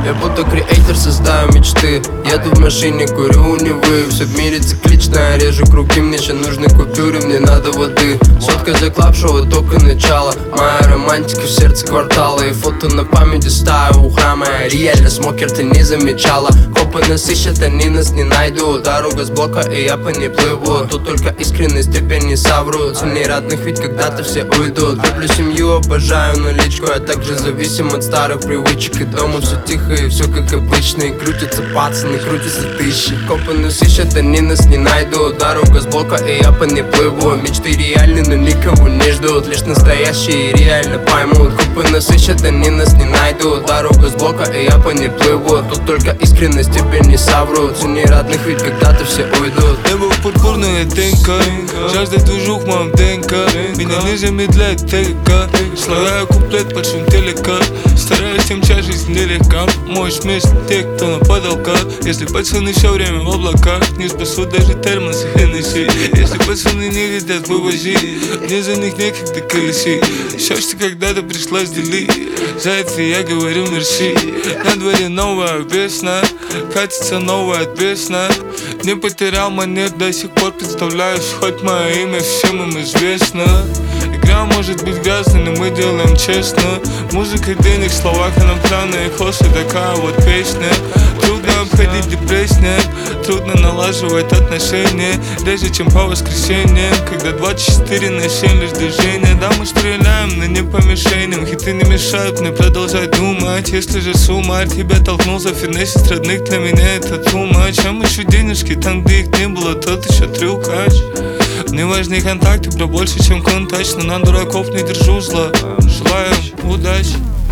Я будто креатор, создаю мечты. Еду в машине, курю у Невы. Все в мире циклично, я режу круги. Мне еще нужны купюры, мне надо воды. Сотка за клаб-шоу, только начало. Моя романтика в сердце квартала. И фото на памяти ставлю у храма. Реально смокер, ты не замечала. Копы нас ищут, они нас не найдут. Дорога с блока, и я по ней плыву. Тут только искренность, теперь не соврут. Цени родных, ведь когда-то все уйдут. Люблю семью, обожаю наличку. Я также зависим от старых привычек. И дома все тихо, и все как обычно. И крутятся пацаны, крутятся тысячи. Копы нас ищут, они нас не найдут. Дорога с блока, и я по ней плыву. Мечты реальны, но никого не ждут. Лишь настоящие реально поймут. Копы нас ищут, они нас не найдут. Дорога с блока, и я по ней плыву. Тут только искренность, теперь не соврут. Цени родных, ведь когда-то все уйдут. Небо пурпурная тенка, жажда движух в моем ДНК. Меня не замедляет ТК. Слагаю куплет под шум телека. Стараюсь тем чаще жизнь нелегка. Можешь вместе тех, кто на потолках. Если пацаны все время в облаках, не спасут даже термос и Хеннесси. Если пацаны не хотят, вывози. Мне за них некогда колеси. Все, что когда-то пришлось делить, за это я говорю мерси. На дворе новая весна, катится новая песня. Не потерял монет, до сих пор представляюсь. Хоть мое имя всем им известно. Игра может быть грязной, но мы делаем честно. Музыка, денег, в словах иностранные хосты, такая вот песня. Трудно обходить депрессию, трудно налаживать отношения. Реже, чем по воскресеньям, когда 24/7 лишь движение. Да, мы стреляем, но не по мишеням. Хиты не мешают мне продолжать думать. Если же с ума тебя толкнул за финесить родных, для меня это too much. А мы еще денежки, там где их не было, тот еще трюкач. Мне важны контакты, бро, больше чем контач. Но на дураков не держу зла. Желаю удачи.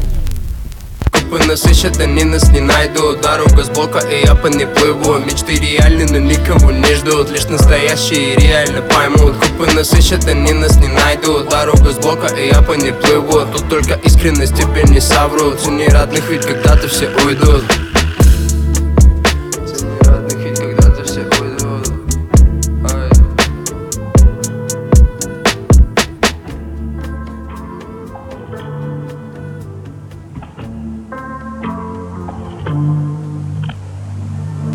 Копы нас ищут, они нас не найдут. Дорога с блока, и я по ней плыву. Мечты реальны, но никого не ждут. Лишь настоящие реально поймут. Копы нас ищут, они нас не найдут. Дорога с блока, и я по ней плыву. Тут только искренность, теперь не соврут. Цени родных, ведь когда-то все уйдут.